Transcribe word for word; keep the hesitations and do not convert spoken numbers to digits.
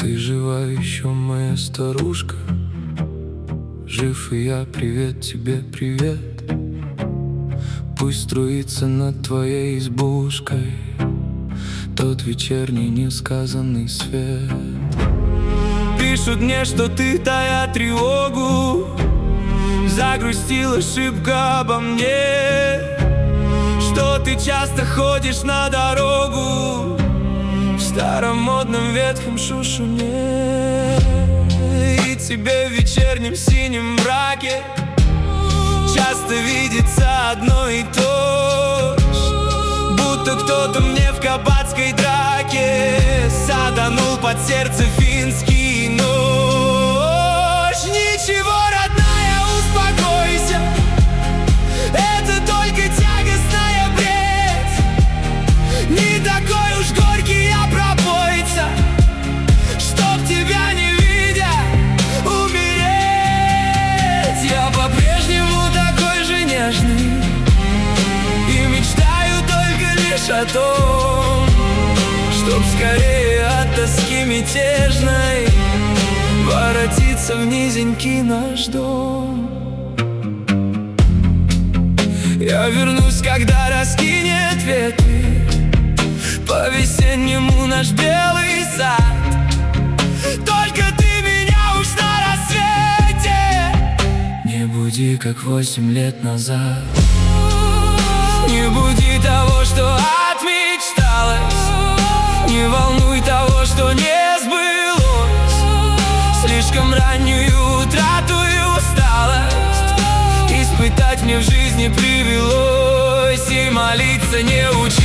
Ты жива еще, моя старушка? Жив и я, привет тебе, привет. Пусть струится над твоей избушкой тот вечерний несказанный свет. Пишут мне, что ты, тая тревогу, загрустила шибко обо мне, что ты часто ходишь на дорогу в старом модном ветхом шушуне. И тебе в вечернем синем мраке часто видится одно и то же, будто кто-то мне в кабацкой драке саданул под сердце финский нож. Ничего, родная, успокойся, это только тягостная бред. Не такой уж горький я пропойца, чтоб тебя не видя умереть. Я по-прежнему такой же нежный и мечтаю только лишь о том, чтоб скорее от тоски мятежной воротиться в низенький наш дом. Я вернусь, когда раскинет ветви по-весеннему наш белый сад. Только ты меня уж на рассвете не буди, как восемь лет назад. Не буди того, что отмечталось, не волнуй того, что не сбылось. Слишком раннюю утрату и усталость испытать мне в жизни привелось. И молиться не учи.